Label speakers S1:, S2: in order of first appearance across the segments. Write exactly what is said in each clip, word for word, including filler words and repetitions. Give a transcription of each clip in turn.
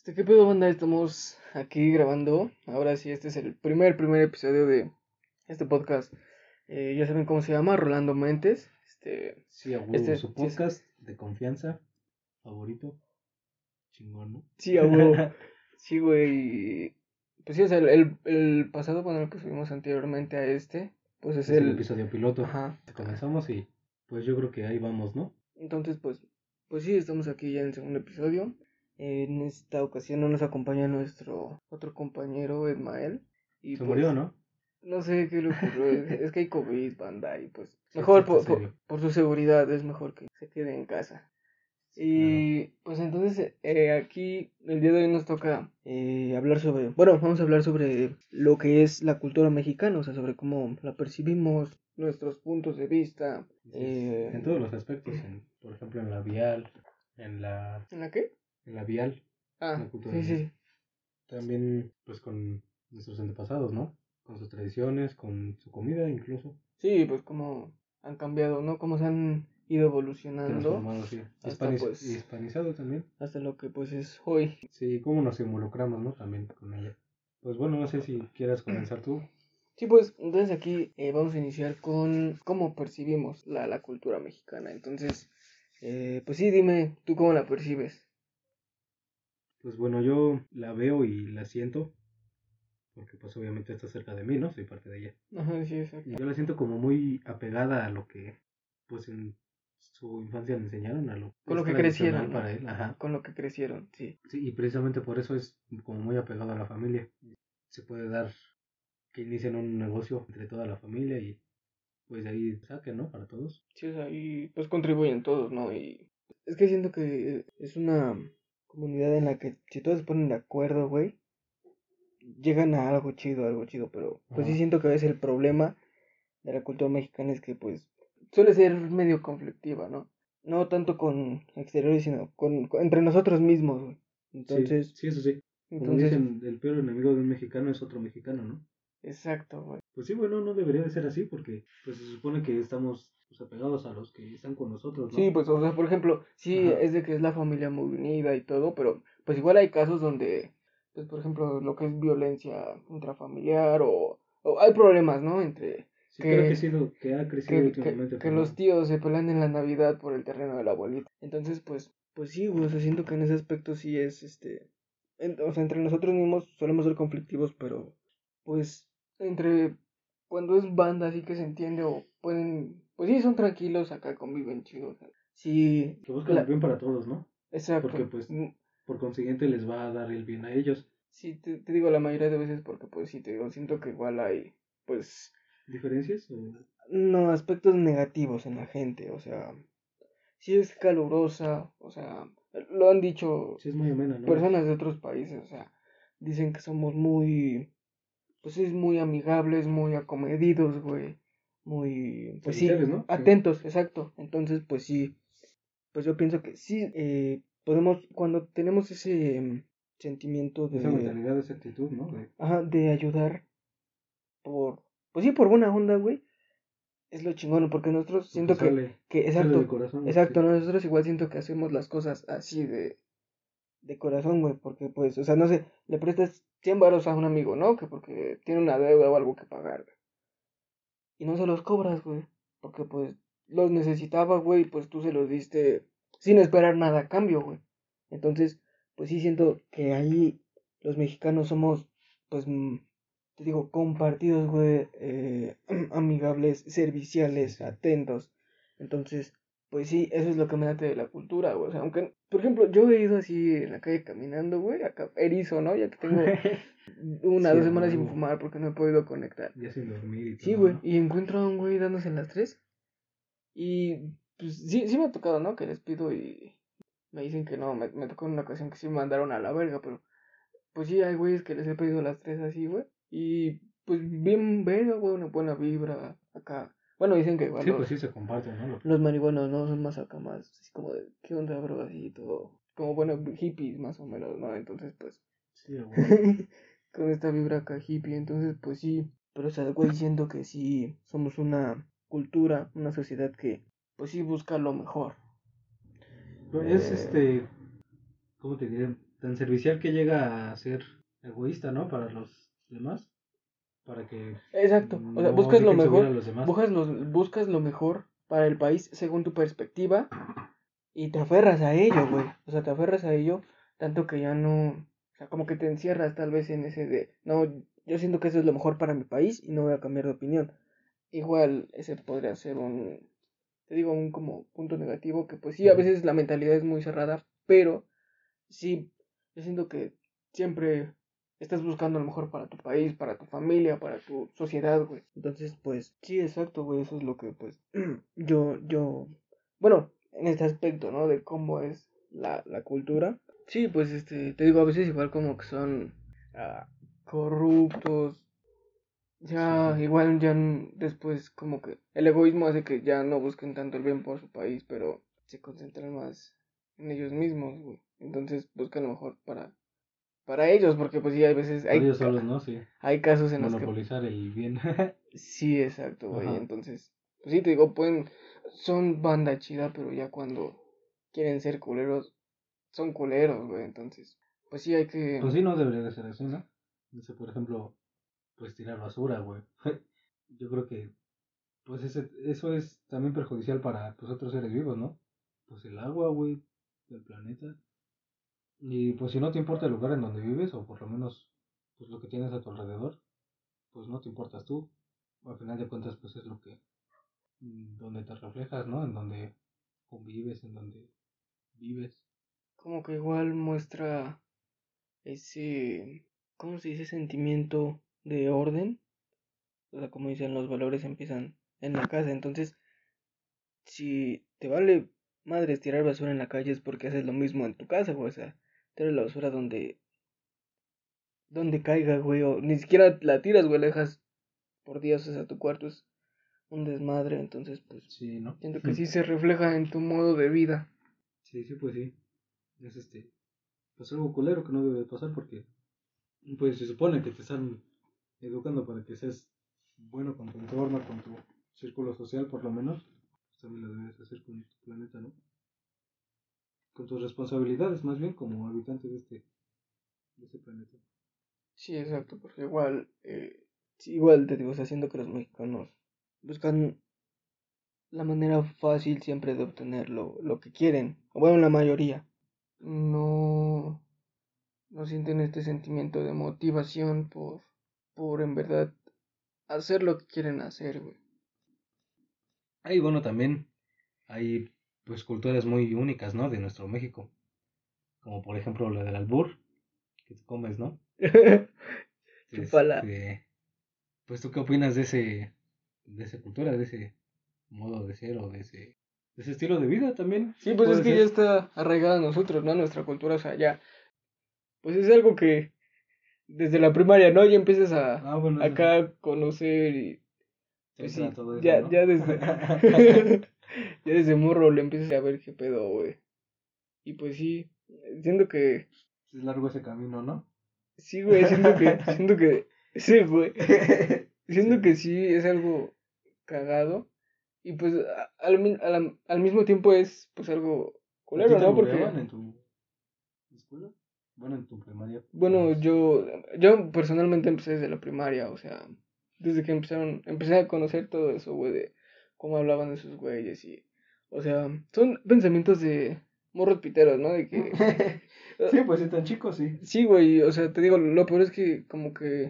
S1: Este, ¿qué pedo, banda? Estamos aquí grabando. Ahora sí, este es el primer, primer episodio de este podcast. Eh, ya saben cómo se llama, Rolando Mentes. Este,
S2: Sí, a huevo,
S1: este,
S2: su
S1: sí, es,
S2: podcast de confianza favorito. Chingón, ¿no?
S1: sí, a huevo. Sí, güey. Pues sí, o sea, el, el, el pasado, bueno, el que subimos anteriormente a este, pues es
S2: Es el
S1: el,
S2: episodio piloto.
S1: ajá.
S2: Comenzamos y pues yo creo que ahí vamos, ¿no?
S1: Entonces, pues, pues sí, estamos aquí ya en el segundo episodio. En esta ocasión no nos acompaña nuestro otro compañero, Edmael. Y
S2: Se murió,
S1: pues
S2: ¿no?
S1: no sé qué le ocurrió, es, es que hay COVID, banda, y pues
S2: Sí, sí
S1: mejor
S2: está
S1: por, por,
S2: serio.
S1: por su seguridad es mejor que se quede en casa.
S2: Sí, claro.
S1: Y pues entonces eh, aquí el día de hoy nos toca eh, hablar sobre, bueno, vamos a hablar sobre lo que es la cultura mexicana, o sea, sobre cómo la percibimos, nuestros puntos de vista.
S2: Sí, es en
S1: Eh,
S2: todos los aspectos, en, por ejemplo, en la vial, en la,
S1: ¿En la qué?
S2: en la vial,
S1: Ah,
S2: la cultura
S1: sí,
S2: vial.
S1: sí.
S2: También, pues con nuestros antepasados, ¿no? Con sus tradiciones, con su comida incluso.
S1: Sí, pues cómo han cambiado, ¿no? Cómo se han ido evolucionando
S2: Transformado, sí.
S1: hasta
S2: Hispaniz-
S1: pues,
S2: hispanizado también.
S1: hasta lo que pues es hoy.
S2: Sí, cómo nos involucramos, ¿no? También con ella. Pues bueno, no sé si quieras comenzar tú.
S1: Sí, pues entonces aquí eh, vamos a iniciar con cómo percibimos la, la cultura mexicana. Entonces, eh, pues sí, dime, ¿tú cómo la percibes?
S2: Pues bueno, yo la veo y la siento, porque pues obviamente está cerca de mí, ¿no? Soy parte de ella.
S1: Ajá, sí,
S2: Y
S1: exacto.
S2: yo la siento como muy apegada a lo que, pues en su infancia le enseñaron, a lo que
S1: Con lo
S2: es
S1: que
S2: tradicional
S1: crecieron,
S2: para
S1: ¿no?
S2: él, ajá.
S1: Con lo que crecieron, sí.
S2: Sí, y precisamente por eso es como muy apegado a la familia. Se puede dar que inicien un negocio entre toda la familia y pues de ahí saquen, ¿no? Para todos.
S1: Sí, o sea, y pues contribuyen todos, ¿no? Y es que siento que es una comunidad en la que si todos se ponen de acuerdo, güey, llegan a algo chido, algo chido, pero pues sí
S2: Ajá.
S1: siento que a veces el problema de la cultura mexicana es que pues suele ser medio conflictiva, ¿no? No tanto con exteriores, sino con, con- entre nosotros mismos, güey.
S2: Sí,
S1: Entonces,
S2: sí, eso sí. Como
S1: entonces,
S2: dicen, el peor enemigo de un mexicano es otro mexicano, ¿no?
S1: exacto, güey.
S2: Pues sí, bueno, no debería de ser así porque pues se supone que estamos pues, apegados a los que están con nosotros,
S1: Sí,
S2: ¿no?
S1: pues, o sea, por ejemplo, sí
S2: Ajá,
S1: es de que es la familia muy unida y todo, pero pues igual hay casos donde, pues, por ejemplo, lo que es violencia intrafamiliar o, o hay problemas, ¿no? Entre
S2: sí creo que ha
S1: que,
S2: sido, que ha crecido
S1: que, que,
S2: últimamente,
S1: que los
S2: pero
S1: tíos se pelean en la Navidad por el terreno de la abuelita. Entonces, pues, pues sí, güey, o sea, siento que en ese aspecto sí es, este, en- o sea, entre nosotros mismos solemos ser conflictivos, pero, pues, entre, cuando es banda así que se entiende o pueden, pues sí, son tranquilos, acá conviven chido, o sea, sí,
S2: que buscan el
S1: la,
S2: bien para todos, ¿no? Porque
S1: exacto.
S2: pues
S1: Mm,
S2: por consiguiente les va a dar el bien a ellos.
S1: sí, te, te digo la mayoría de veces porque, pues sí, te digo, siento que igual hay, pues,
S2: ¿Diferencias? O...
S1: no, aspectos negativos en la gente, o sea, sí es calurosa, o sea, lo han dicho
S2: Sí, es muy amena, ¿no?
S1: personas
S2: Es
S1: de otros países, o sea, dicen que somos muy, pues es muy amigables, muy acomedidos, güey, muy, pues sí,
S2: serviciales, ¿no? Sí.
S1: atentos, exacto. Entonces, pues sí, pues yo pienso que sí, eh, podemos, cuando tenemos ese mm, sentimiento
S2: Esa
S1: de,
S2: mentalidad, esa actitud, ¿no? De
S1: ajá, de ayudar por, pues sí, por buena onda, güey, es lo chingón, porque nosotros
S2: porque
S1: siento que,
S2: sale,
S1: que,
S2: sale de
S1: exacto,
S2: corazón, sí.
S1: exacto, nosotros igual siento que hacemos las cosas así de, de corazón, güey, porque pues, o sea, no sé, le prestas cien varos a un amigo, ¿no? Que porque tiene una deuda o algo que pagar, güey. Y no se los cobras, güey, porque pues los necesitaba, güey, y pues tú se los diste sin esperar nada a cambio, güey. Entonces, pues sí siento que ahí los mexicanos somos, pues, mm, te digo, compartidos, güey, eh, amigables,
S2: Sí,
S1: serviciales,
S2: sí.
S1: atentos. Entonces, pues sí, eso es lo que me late de la cultura, güey. O sea, aunque, por ejemplo, yo he ido así en la calle caminando, güey, acá erizo, ¿no? Ya que tengo una,
S2: Sí,
S1: dos
S2: a
S1: semanas sin
S2: huevo.
S1: fumar porque no he podido conectar.
S2: Ya sin dormir y
S1: Sí,
S2: todo,
S1: güey,
S2: ¿no?
S1: y encuentro a un güey dándose en las tres. Y pues sí, sí me ha tocado, ¿no? Que les pido y me dicen que no. Me, me tocó en una ocasión que sí me mandaron a la verga, pero pues sí, hay güeyes que les he pedido las tres así, güey. Y pues bien verga, güey, una buena vibra acá. Bueno, dicen que igual
S2: Sí, pues
S1: los,
S2: sí se comparte, ¿no? Lo que...
S1: los marihuanos no son más acá, más así como de, ¿qué onda, bro? Así todo. Como bueno, hippies más o menos, ¿no? Entonces, pues,
S2: Sí, a huevo.
S1: con esta vibra acá hippie, entonces, pues sí. Pero o sea, el güey diciendo que sí somos una cultura, una sociedad que, pues sí busca lo mejor.
S2: Pero es
S1: Eh,
S2: este, ¿cómo te diré? Tan servicial que llega a ser egoísta, ¿no? Para los demás, para que
S1: Exacto, o sea,
S2: no
S1: buscas lo
S2: dejen subir
S1: mejor,
S2: a los demás.
S1: buscas, los, buscas lo mejor para el país según tu perspectiva y te aferras a ello, güey. O sea, te aferras a ello tanto que ya no, o sea, como que te encierras tal vez en ese de, no, yo siento que eso es lo mejor para mi país y no voy a cambiar de opinión. Igual ese podría ser un, te digo, un como punto negativo que pues sí, a
S2: Ujú.
S1: veces la mentalidad es muy cerrada, pero sí, yo siento que siempre estás buscando lo mejor para tu país, para tu familia, para tu sociedad, güey. Entonces, pues, sí, exacto, güey, eso es lo que, pues, yo, yo, bueno, en este aspecto, ¿no? De cómo es la, la cultura. Sí, pues, este, te digo, a veces igual como que son ah, corruptos,
S2: Sí,
S1: ya,
S2: sí.
S1: igual ya n- después como que el egoísmo hace que ya no busquen tanto el bien por su país, pero se concentran más en ellos mismos, güey. Entonces buscan lo mejor para, para ellos, porque pues sí, hay veces,
S2: Para
S1: hay,
S2: ellos solos,
S1: ca-
S2: ¿no? Sí.
S1: hay casos en los que,
S2: Monopolizar el bien.
S1: sí, exacto, güey.
S2: Ajá.
S1: Entonces, pues sí, te digo, pueden, son banda chida, pero ya cuando quieren ser culeros, son culeros, güey. Entonces, pues sí, hay que,
S2: Pues sí, no debería de ser así, ¿no? No sé, por ejemplo, pues tirar basura, güey. Yo creo que, pues ese, eso es también perjudicial para pues, otros seres vivos, ¿no? Pues el agua, güey, del planeta. Y pues si no te importa el lugar en donde vives, o por lo menos pues lo que tienes a tu alrededor, pues no te importas tú. Al final de cuentas, pues es lo que, mm, donde te reflejas, ¿no? En donde convives, en donde vives.
S1: como que igual muestra ese, ¿cómo se dice? Sentimiento de orden. O sea, como dicen, los valores empiezan en la casa. Entonces, si te vale madres tirar basura en la calle es porque haces lo mismo en tu casa, güey. O sea, tiras la basura donde, donde caiga, güey. O ni siquiera la tiras, güey. La dejas por días, o sea, tu cuarto es un desmadre. Entonces, pues,
S2: Sí, ¿no?
S1: siento que sí se refleja en tu modo de vida.
S2: Sí, sí, pues sí. Es este, pues algo culero que no debe de pasar porque, pues se supone que te están educando para que seas bueno con tu entorno, con tu círculo social por lo menos. Pues también lo debes hacer con tu planeta, ¿no? Con tus responsabilidades más bien como habitante de este, de este planeta.
S1: Sí, exacto, porque igual, eh, sí, igual te digo, o sea, siento que los mexicanos buscan la manera fácil siempre de obtener lo, lo que quieren. O bueno, la mayoría. No, no sienten este sentimiento de motivación por, por en verdad hacer lo que quieren hacer, güey.
S2: Ahí, bueno, también hay pues culturas muy únicas, ¿no? De nuestro México. Como por ejemplo la del albur, que te comes, ¿no?
S1: Chupala.
S2: Este, pues tú qué opinas de ese, de esa cultura, de ese modo de ser o de ese, de ese estilo de vida también?
S1: Sí, pues es
S2: Puede
S1: que ya
S2: ser.
S1: está arraigada a nosotros, ¿no? Nuestra cultura, o sea, ya. Pues es algo que desde la primaria, ¿no? Ya empiezas a
S2: Ah, bueno, eso sí.
S1: acá conocer y
S2: Te
S1: pues
S2: entra
S1: sí,
S2: todo eso,
S1: ya,
S2: ¿no?
S1: ya desde ya desde morro le empiezas a ver qué pedo, güey. Y pues sí, siento que
S2: Es largo ese camino, ¿no?
S1: sí, güey, siento que siento que sí, güey. Siento
S2: Sí.
S1: que sí es algo cagado y pues a- al, mi- a la- al mismo tiempo es pues algo
S2: ¿A ti
S1: culero,
S2: te
S1: ¿no? Porque
S2: albureaban en tu escuela? Bueno, en tu primaria,
S1: bueno,
S2: pues.
S1: yo yo personalmente empecé desde la primaria, o sea, desde que empezaron empecé a conocer todo eso, güey, de cómo hablaban de sus güeyes y o sea, son pensamientos de morros piteros, ¿no? De que
S2: Sí, pues si tan chico, sí.
S1: sí, güey, o sea, te digo, lo peor es que como que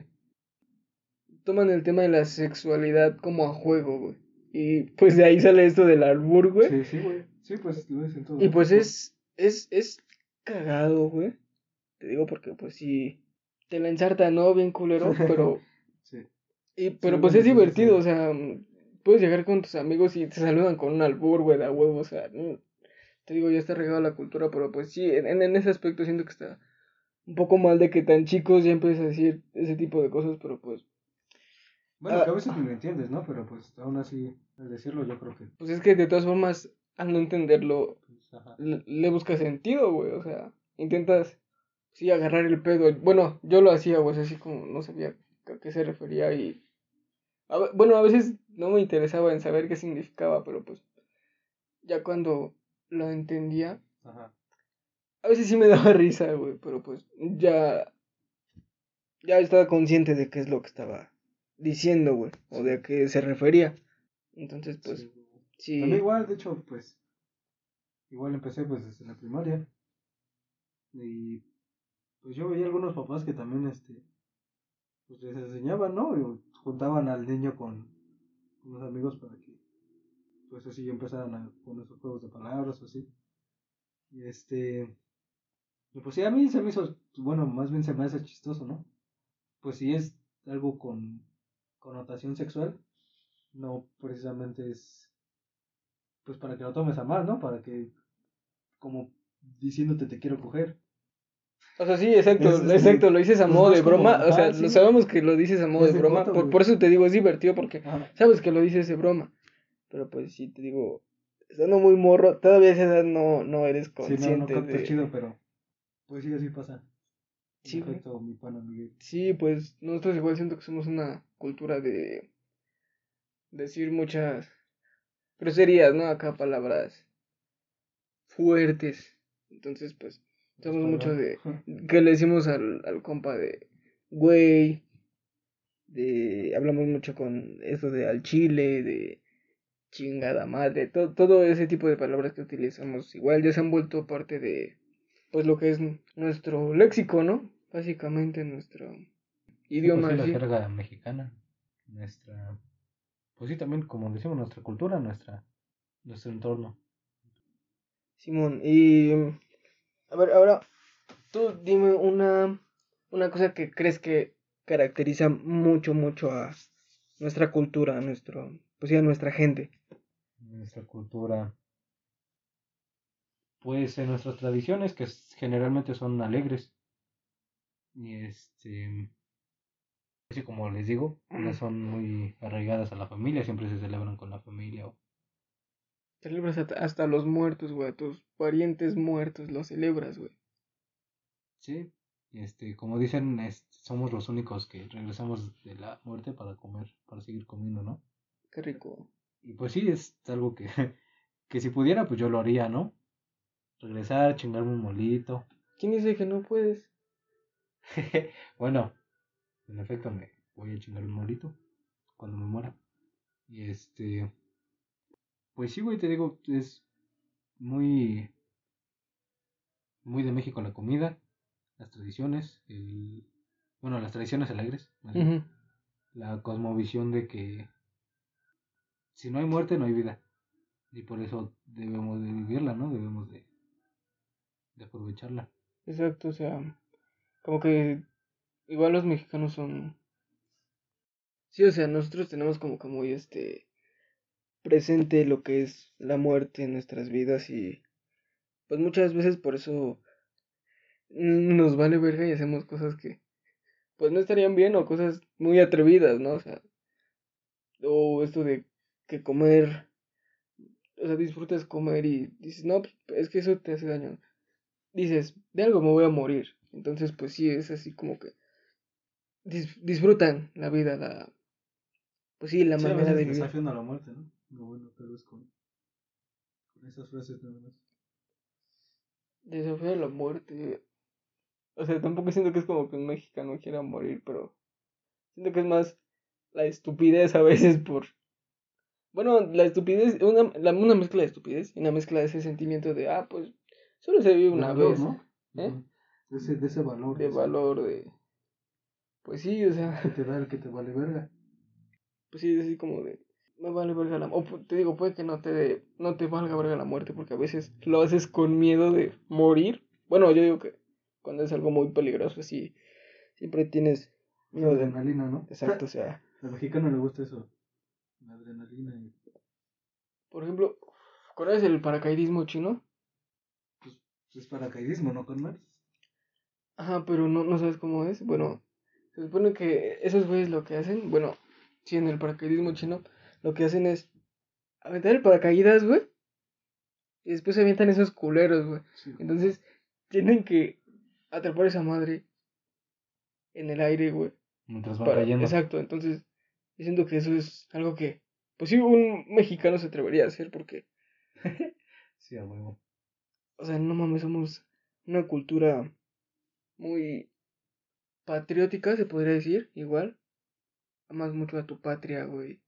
S1: toman el tema de la sexualidad como a juego, güey. Y pues de ahí sale esto del albur, güey.
S2: Sí, sí, güey. Sí, pues lo es en todo
S1: Y pues
S2: México.
S1: es, es, es cagado, güey. Te digo porque pues sí, te la ensarta, ¿no? Bien culero, pero,
S2: Sí,
S1: y,
S2: sí,
S1: pero pues es
S2: bueno, sí
S1: divertido, o
S2: sucede.
S1: sea, mm, puedes llegar con tus amigos y te saludan con un albur, güey, de a huevo, o sea, mm, te digo, ya está regada la cultura, pero pues sí, en, en ese aspecto siento que está un poco mal de que tan chicos ya empieces a decir ese tipo de cosas, pero pues,
S2: Bueno, que
S1: ah,
S2: a veces ni lo entiendes, ¿no? Pero pues aún así, al decirlo, yo creo que,
S1: pues es que de todas formas, al no entenderlo,
S2: pues, ajá.
S1: le, le buscas sentido, güey, o sea, intentas, sí, agarrar el pedo. Bueno, yo lo hacía, güey, así como no sabía a qué se refería y, a ve- bueno, a veces no me interesaba en saber qué significaba, pero pues ya cuando lo entendía,
S2: Ajá.
S1: A veces sí me daba risa, güey, pero pues ya, ya estaba consciente de qué es lo que estaba diciendo, güey, o de a
S2: Sí,
S1: qué se refería. Entonces, pues,
S2: sí, güey. A mí
S1: sí.
S2: igual, de hecho, pues, igual empecé pues desde la primaria. Y pues yo veía algunos papás que también, este, pues les enseñaban, ¿no? Y juntaban al niño con, con los amigos para que, pues así empezaran a, con esos juegos de palabras o así. Y este, y pues sí, a mí se me hizo, bueno, más bien se me hace chistoso, ¿no? Pues si es algo con connotación sexual, no precisamente es, pues para que lo tomes a mal, ¿no? Para que, como diciéndote te quiero coger.
S1: O sea, sí, exacto,
S2: Es
S1: exacto,
S2: este,
S1: lo dices a
S2: pues
S1: modo de
S2: más como,
S1: broma, o sea,
S2: ajá,
S1: lo
S2: sí,
S1: sabemos que lo dices a modo de
S2: es de
S1: broma,
S2: coto,
S1: por,
S2: güey.
S1: por eso te digo, es divertido porque
S2: Ajá.
S1: sabes que lo dices de broma, pero pues sí, te digo, estando muy morro, todavía a esa edad no, no eres
S2: Sí, no, no
S1: consciente
S2: captas
S1: de...
S2: chido, pero pues sí, así pasa. En
S1: Sí, güey.
S2: efecto, mi pana Miguel.
S1: Sí, pues nosotros igual siento que somos una cultura de decir muchas groserías, ¿no? Acá palabras fuertes. Entonces, pues,
S2: En
S1: somos mucho
S2: español.
S1: de... que le decimos al, al compa de... Güey, de... hablamos mucho con eso de al chile, de chingada madre, todo, todo ese tipo de palabras que utilizamos. Igual ya se han vuelto parte de, pues, lo que es nuestro léxico, ¿no? Básicamente nuestro
S2: Sí, pues sí,
S1: idioma,
S2: la
S1: sí.
S2: jerga mexicana. Nuestra, pues sí, también, como decimos, nuestra cultura, nuestra, nuestro entorno.
S1: Simón, y... a ver, ahora, tú dime una, una cosa que crees que caracteriza mucho, mucho a nuestra cultura, a nuestro, pues sí, a nuestra gente.
S2: Nuestra cultura. Pues en nuestras tradiciones, que s- generalmente son alegres. Y este, así como les digo, no son muy arraigadas a la familia, siempre se celebran con la familia. o-
S1: Celebras hasta, hasta los muertos, güey, a tus parientes muertos los celebras, güey.
S2: Sí, este, como dicen, es- somos los únicos que regresamos de la muerte para comer, para seguir comiendo, ¿no?
S1: Qué rico.
S2: Y pues sí, es algo que, que si pudiera, pues yo lo haría, ¿no? Regresar, chingarme un molito.
S1: ¿Quién dice que no puedes?
S2: Bueno, en efecto me voy a chingar un molito cuando me muera. Y este, pues sí, güey, te digo, es muy, muy de México la comida, las tradiciones, el, bueno, las tradiciones alegres, más bien.
S1: Ujú.
S2: La cosmovisión de que si no hay muerte, no hay vida. Y por eso debemos de vivirla, ¿no? Debemos de, de aprovecharla.
S1: Exacto, o sea, como que igual los mexicanos son... Sí, o sea, nosotros tenemos como que muy este presente lo que es la muerte en nuestras vidas y pues muchas veces por eso mm, nos vale verga y hacemos cosas que pues no estarían bien o cosas muy atrevidas, ¿no? O sea, o esto de que comer, o sea, disfrutas comer y dices, no, pues, es que eso te hace daño. Dices, de algo me voy a morir. Entonces, pues sí, es así como que dis- disfrutan la vida, la, pues sí, la
S2: Sí, a
S1: manera de
S2: veces
S1: vivir.
S2: desafiando a la muerte, ¿no? Lo bueno, pero es con, con esas frases nada más.
S1: Desafío a la muerte. O sea, tampoco siento que es como que un mexicano quiera morir, pero siento que es más la estupidez a veces por... Bueno, la estupidez, una, la- una mezcla de estupidez y una mezcla de ese sentimiento de, ah, pues solo se vive
S2: De
S1: una
S2: valor,
S1: vez,
S2: ¿no?
S1: ¿eh?
S2: Ujú. De ese, de ese valor,
S1: De
S2: de ese,
S1: valor, de... Pues sí, o sea,
S2: que te da el que te vale verga.
S1: pues sí, es así como de... Me vale verga la... O pu- te digo, puede que no te, de- no te valga verga la muerte porque a veces lo haces con miedo de morir. Bueno, yo digo que cuando es algo muy peligroso, sí, siempre tienes
S2: La
S1: miedo de...
S2: adrenalina, ¿no?
S1: Exacto, o sea...
S2: Al mexicano le gusta eso. La adrenalina y
S1: Por ejemplo, ¿conoces el paracaidismo chino?
S2: pues es paracaidismo, ¿no, carnal?
S1: Ajá, pero no, no sabes cómo es. Bueno, se supone que esos güeyes lo que hacen, bueno, sí, en el paracaidismo chino, lo que hacen es aventar el paracaídas, güey, y después se avientan esos culeros, güey.
S2: Sí, güey.
S1: Entonces, tienen que atrapar esa madre en el aire, güey.
S2: Mientras van
S1: Para,
S2: cayendo.
S1: exacto, entonces, yo siento que eso es algo que, pues sí, un mexicano se atrevería a hacer porque,
S2: Sí, a huevo.
S1: o sea, no mames, somos una cultura muy patriótica, se podría decir, igual. Amas mucho a tu patria, güey.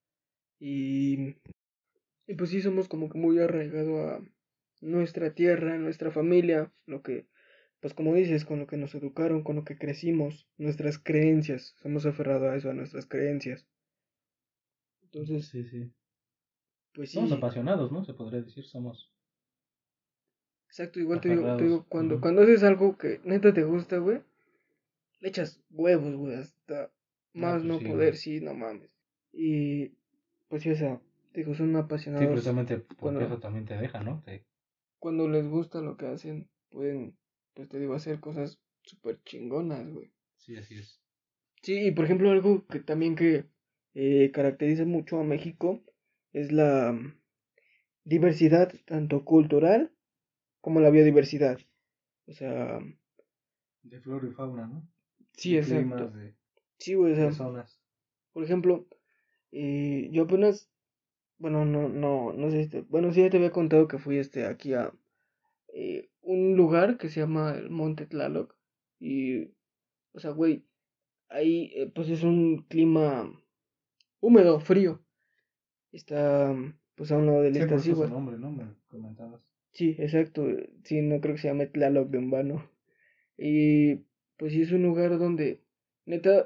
S1: Y, y pues sí, somos como que muy arraigados a nuestra tierra, nuestra familia, lo que, pues como dices, con lo que nos educaron, con lo que crecimos, nuestras creencias. Somos aferrados a eso, a nuestras creencias. Entonces,
S2: Sí, sí.
S1: pues
S2: Somos
S1: sí,
S2: apasionados, ¿no? Se podría decir, somos
S1: exacto, igual te digo, te
S2: aferrados.
S1: digo, cuando,
S2: Ujú.
S1: cuando haces algo que neta te gusta, güey, le echas huevos, güey, hasta
S2: Ah,
S1: más
S2: pues
S1: no
S2: sí, güey.
S1: poder, sí, no mames. Y pues sí, o sea, digo, son
S2: Sí,
S1: apasionados
S2: precisamente porque
S1: cuando,
S2: eso también te deja, ¿no? Te...
S1: cuando les gusta lo que hacen, pueden, pues te digo, hacer cosas súper chingonas, güey.
S2: Sí, así es.
S1: Sí, y por ejemplo, algo que también que eh, caracteriza mucho a México es la mm, diversidad, tanto cultural como la biodiversidad. O sea,
S2: De flora y fauna, ¿no?
S1: sí,
S2: De
S1: exacto.
S2: climas, de,
S1: Sí, güey, o
S2: de
S1: sea,
S2: zonas.
S1: por ejemplo, eh, yo apenas, bueno, no, no, no sé, este, bueno, sí, ya te había contado que fui este aquí a eh, un lugar que se llama el Monte Tlaloc. Y, o sea, güey, ahí eh, pues es un clima húmedo, frío. Está pues a un lado del
S2: Sí, por eso su
S1: Iztaccíhuatl.
S2: nombre, ¿no? Me comentabas.
S1: Sí, exacto. Sí, no creo que se llame Tlaloc de en vano. Y pues sí es un lugar donde, neta,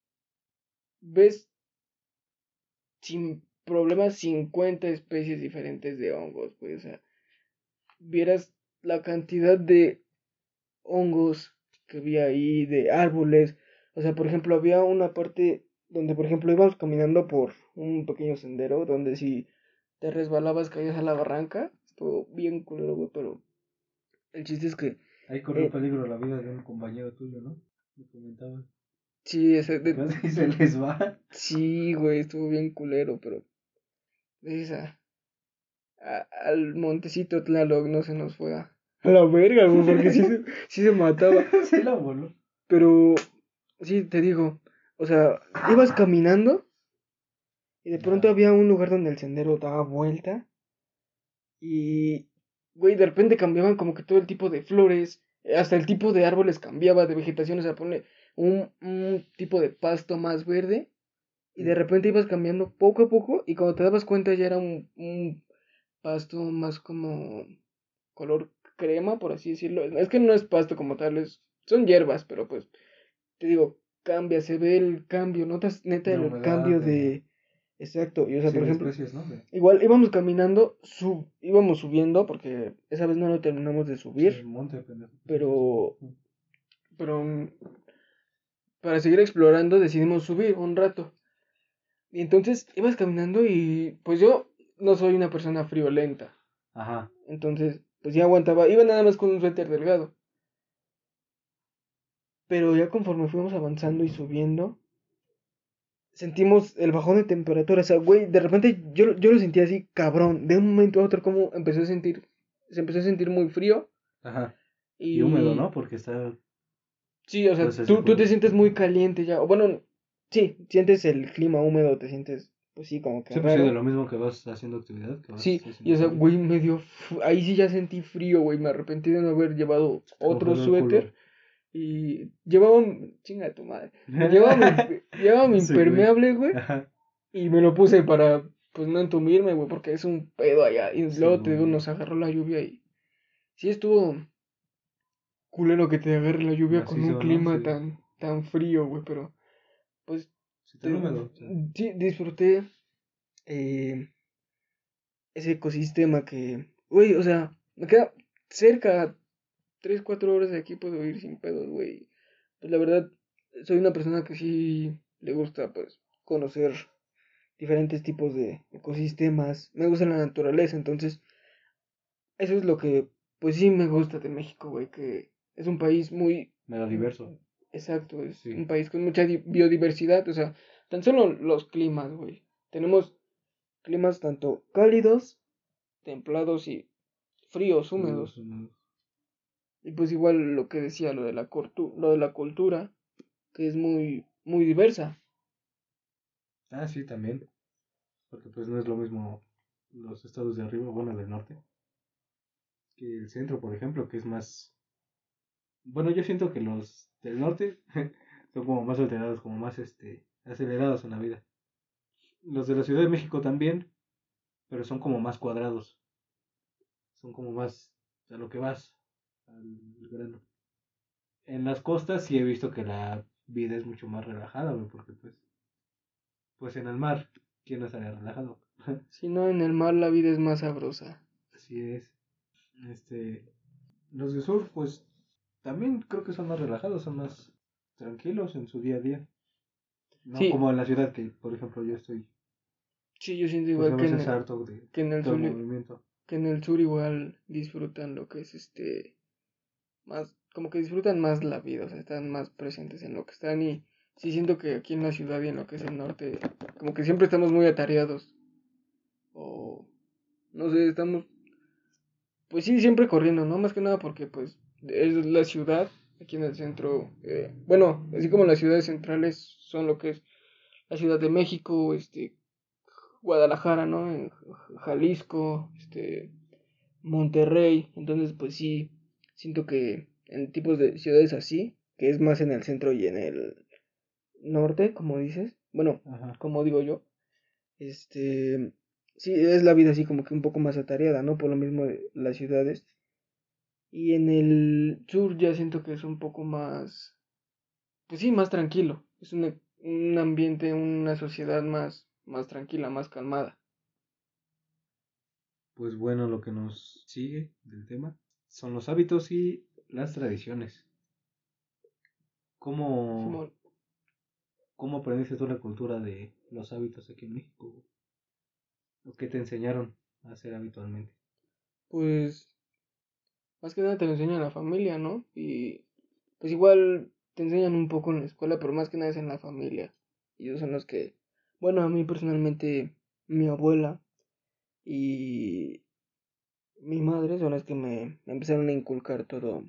S1: ves sin problemas cincuenta especies diferentes de hongos, güey. O sea, vieras la cantidad de hongos que había ahí, de árboles. O sea, por ejemplo, había una parte donde, por ejemplo, íbamos caminando por un pequeño sendero donde si te resbalabas caías a la barranca. Estuvo bien culero, güey, pero el chiste es que...
S2: Ahí corrió
S1: Eh,
S2: peligro la vida de un compañero tuyo, ¿no? Me comentabas.
S1: sí, ese, de-
S2: Casi se les va.
S1: sí, güey, estuvo bien culero, pero... Esa, a- al Montecito Tlaloc no se nos fue a, a la verga, güey, porque sí se, sí se mataba.
S2: Se la voló.
S1: Pero, sí, te digo, o sea, ibas caminando y de pronto
S2: Ajá.
S1: había un lugar donde el sendero daba vuelta y, güey, de repente cambiaban como que todo el tipo de flores, hasta el tipo de árboles cambiaba de vegetación, o sea, pone un, un tipo de pasto más verde y de
S2: Sí.
S1: repente ibas cambiando poco a poco y cuando te dabas cuenta ya era un, un pasto más como color crema, por así decirlo. Es que no es pasto como tal, es, son hierbas, pero pues te digo, cambia, se ve el cambio, notas neta
S2: La
S1: el
S2: humedad
S1: cambio
S2: de...
S1: de... Exacto, y o sea,
S2: Sí,
S1: por
S2: de
S1: ejemplo,
S2: especies, ¿no? De...
S1: igual íbamos caminando, sub, íbamos subiendo, porque esa vez no lo terminamos de
S2: Sí, el
S1: subir,
S2: monte, pendejo. Pues eso es.
S1: pero, pero mm, para seguir explorando decidimos subir un rato. Y entonces ibas caminando y pues yo no soy una persona friolenta.
S2: Ajá.
S1: Entonces, pues ya aguantaba. Iba nada más con un suéter delgado. Pero ya conforme fuimos avanzando y subiendo, sentimos el bajón de temperatura. O sea, güey, de repente yo, yo lo sentí así, cabrón. De un momento a otro, como empezó a sentir, se empezó a sentir muy frío.
S2: Ajá. Y húmedo,
S1: Y
S2: ¿no? Porque está...
S1: sí, o sea,
S2: Pues ese
S1: tú, tú te
S2: fue...
S1: sientes muy caliente ya. O bueno, sí, sientes el clima húmedo, te sientes, pues sí, como que
S2: Sí, pues sí, de
S1: raro.
S2: lo mismo que vas haciendo actividad, que vas
S1: Sí, y o
S2: haciendo
S1: sea,
S2: frío.
S1: güey, me dio, fu- ahí sí ya sentí frío, güey. Me arrepentí de no haber llevado
S2: Se te
S1: otro
S2: congeló el
S1: suéter.
S2: culo.
S1: Y llevaba un... Chinga tu madre. Llevaba mi, llevaba mi
S2: Ese güey.
S1: impermeable, güey.
S2: Ajá.
S1: Y me lo puse para, pues, no entumirme, güey, porque es un pedo allá. Y luego te digo,
S2: Simón.
S1: nos agarró la lluvia y... Sí estuvo culero que te agarre la lluvia con un
S2: Macizo, ¿no?
S1: clima
S2: Sí.
S1: tan, tan frío, güey, pero... Pues,
S2: Sí, tan
S1: te-
S2: húmedo. Sí.
S1: sí, disfruté eh, ese ecosistema que... Güey, o sea, me queda cerca, tres cuatro horas de aquí puedo ir sin pedos, güey. Pues la verdad, soy una persona que sí le gusta, pues, conocer diferentes tipos de ecosistemas. Me gusta la naturaleza, entonces eso es lo que, pues sí me gusta de México, güey, que es un país muy
S2: Mega
S1: mm,
S2: diverso.
S1: exacto, es
S2: Sí.
S1: un país con mucha di- biodiversidad, o sea, tan solo los climas, güey. Tenemos climas tanto cálidos, templados y fríos,
S2: Fríos,
S1: húmedos.
S2: húmedos.
S1: Y pues igual lo que decía, lo de la cortu- lo de la cultura, que es muy, muy diversa.
S2: Ah, sí, también. Porque pues no es lo mismo los estados de arriba, bueno, del norte, que el centro, por ejemplo, que es más... Bueno, yo siento que los del norte son como más alterados, como más este acelerados en la vida. Los de la Ciudad de México también, pero son como más cuadrados. Son como más a lo que vas, al grano. En las costas sí he visto que la vida es mucho más relajada, güey, porque pues, pues en el mar, ¿quién no estaría relajado?
S1: Si no, en el mar la vida es más sabrosa.
S2: Así es. Este, los de sur, pues también creo que son más relajados, son más tranquilos en su día a día. No
S1: Sí,
S2: como en la ciudad que, por ejemplo, yo estoy,
S1: sí, yo siento
S2: pues
S1: igual
S2: a
S1: que en
S2: veces
S1: el,
S2: harto de
S1: que en el
S2: todo el
S1: sur,
S2: movimiento.
S1: que en el sur igual disfrutan lo que es este, más, como que disfrutan más la vida, o sea, están más presentes en lo que están y sí siento que aquí en la ciudad y en lo que es el norte, como que siempre estamos muy atareados o, no sé, estamos, pues sí, siempre corriendo, ¿no? Más que nada porque pues es la ciudad, aquí en el centro, eh, bueno, así como las ciudades centrales son lo que es la Ciudad de México, este, Guadalajara, ¿no? En Jalisco, este, Monterrey. Entonces, pues sí, siento que en tipos de ciudades así, que es más en el centro y en el norte, como dices, bueno,
S2: Ajá.
S1: como digo yo, este, sí, es la vida así como que un poco más atareada, ¿no? Por lo mismo de las ciudades. Y en el sur ya siento que es un poco más, pues sí, más tranquilo. Es un, un ambiente, una sociedad más, más tranquila, más calmada.
S2: Pues bueno, lo que nos sigue del tema son los hábitos y las tradiciones. ¿Cómo,
S1: Simón,
S2: cómo aprendiste tú la cultura de los hábitos aquí en México? ¿O qué te enseñaron a hacer habitualmente?
S1: pues más que nada te lo enseñan en la familia, ¿no? Y pues igual te enseñan un poco en la escuela, pero más que nada es en la familia. Y ellos son los que, bueno, a mí personalmente, mi abuela y mi madre son las que me, me empezaron a inculcar todo,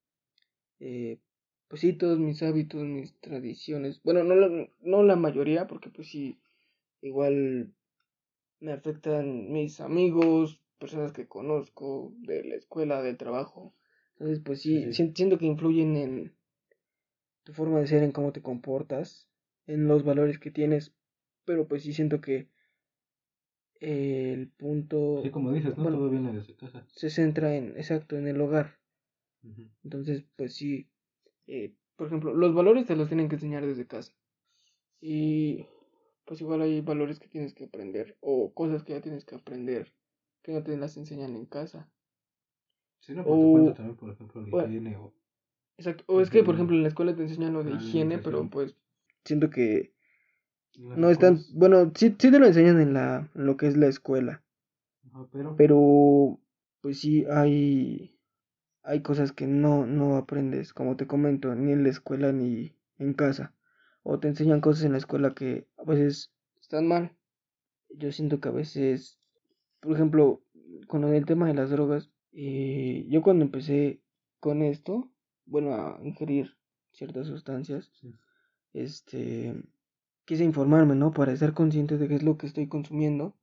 S1: eh, pues sí, todos mis hábitos, mis tradiciones. Bueno, no la, no la mayoría, porque pues sí, igual me afectan mis amigos, personas que conozco de la escuela, del trabajo. Entonces, pues
S2: Sí,
S1: sí,
S2: sí.
S1: si- siento que influyen en tu forma de ser, en cómo te comportas, en los valores que tienes. Pero pues sí siento que eh, el
S2: Sí,
S1: punto,
S2: como dices, ¿no?
S1: bueno,
S2: Todo viene desde casa.
S1: se centra en, exacto, en el hogar.
S2: Ujú.
S1: Entonces, pues sí, eh, por ejemplo, los valores te los tienen que enseñar desde casa. Y pues igual hay valores que tienes que aprender o cosas que ya tienes que aprender que no te las enseñan en casa.
S2: Sí, no, por tu cuenta
S1: O,
S2: también, por ejemplo, la
S1: bueno,
S2: higiene o
S1: exacto, o es que, por
S2: desde
S1: ejemplo, en la escuela te enseñan lo de
S2: la
S1: higiene, pero
S2: alimentación,
S1: pues siento que
S2: en las
S1: no es tan,
S2: escuelas.
S1: bueno, sí, sí te lo enseñan en la, en lo que es la escuela,
S2: Ajá, pero
S1: pero pues sí hay, hay cosas que no, no aprendes, como te comento, ni en la escuela ni en casa. O te enseñan cosas en la escuela que a veces están mal. Yo siento que a veces, por ejemplo, con lo del tema de las drogas, eh, yo cuando empecé con esto, bueno, a ingerir ciertas sustancias,
S2: sí,
S1: este, quise informarme, ¿no? Para estar consciente de qué es lo que estoy consumiendo.